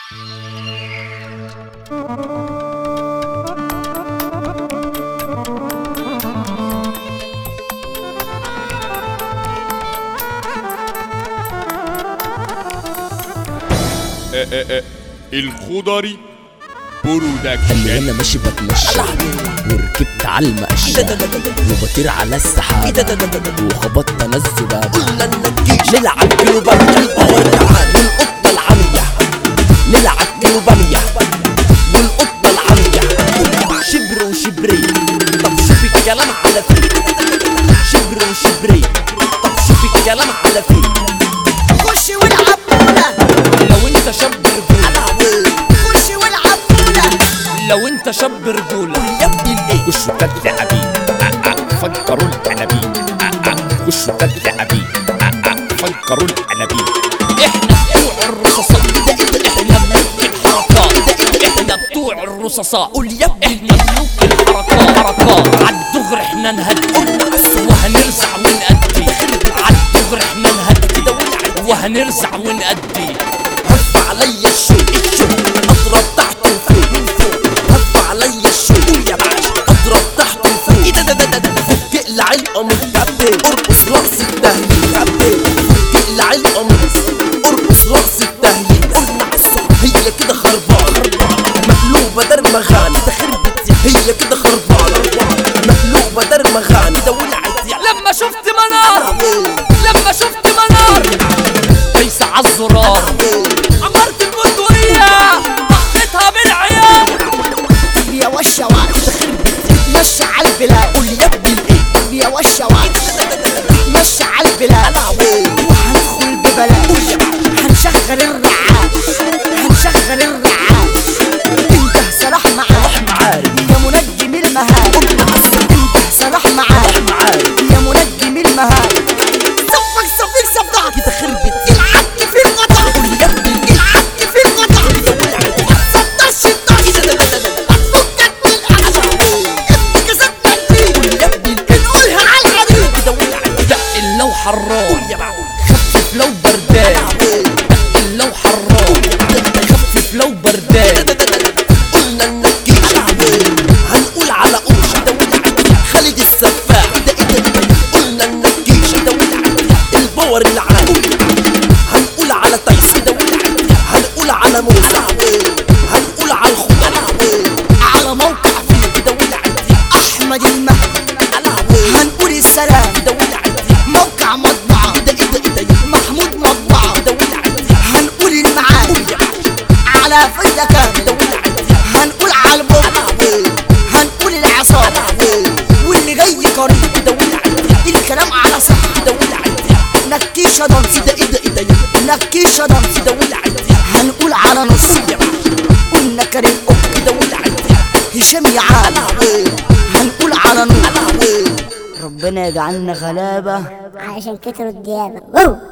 الخضري برودكشن. انا ماشي بتمشى وركبت على المقشة وبطير على السحاب وخبطت انا الذباب. نلعب كيلوبامية والقطة العمية، نلعب كيلوبامية والقطة العمية. شبر وشبري طب شوف الكلام على فين، شبر وشبري طب شوف الكلام على فين. خش والعب بولا لو انت شاب رجولة، خش والعب بولا لو انت شاب رجولة. يا ابني الايه وشو تلعبين فكروا العنابين، وشو تلعبين فكروا العنابين. احنا بتوع الرصاصات، احنا ملوك الحركات، احنا بتوع الرصاصات. قول يا ابني احنا ملوك الحركات. عالدغر احنا نهدي وهنرزع ونأدي، عالدغر احنا نهدي وهنرزع ونأدي. هف عليا الشوق اضرب تحت وفوق، هف عليا الشوق اضرب تحت وفوق. فك اقلع القميص ارقص رقص التهييس، اقلع القميص ارقص رقص التهييس. هي كده خربانة مقلوبة درمغانة، ده خربت هي كده خربانة مقلوبة درمغانة. ده ولعت لما شفت منار، لما شفت منار دايسة عالزرار. عمرت البندقية طخيتها بالعيال يا وشوات مشي على البلاد. قول يا ابني الايه يا وشوات مشي على البلاد. وهندخل ببلاش، هنشغل الرعاش، هنشغل الرعاش. انت سلاح معاك يا منجم المهام، انت سلاح معاك يا منجم المهام. صفك صفيك صفدك كده خربت العبد في الغطا، قول يا ابني العبد في الغطا. صدر شطاش هتفكك بالأعشاب، كسبتك دي يا ابني بنقولها عالحديد. كده ولعت. دق لو حرام خفف لو بردان، دق لو حرام خفف لو بردان. قلنا النكيشة هنقول على قوشة، خالد السفاح. قلنا النكيشة الباور العالي. هنقول على تايسون، هنقول على موسى، هنقول على الخضر، على موقع فيه أحمد المهدي هنقول السلام. موقع مطبعة محمود مطبعة. هنقول المعاني على فايدة كامل. هنقول على البوم، هنقول العصام واللي جاي قريب. الكلام على صح نكيشة ضمس، نكيشة ضمس. هنقول على نص قلنا كريم هشام يعاني. هنقول على نور. ربنا يجعلنا غلابة علشان كتروا الديابة.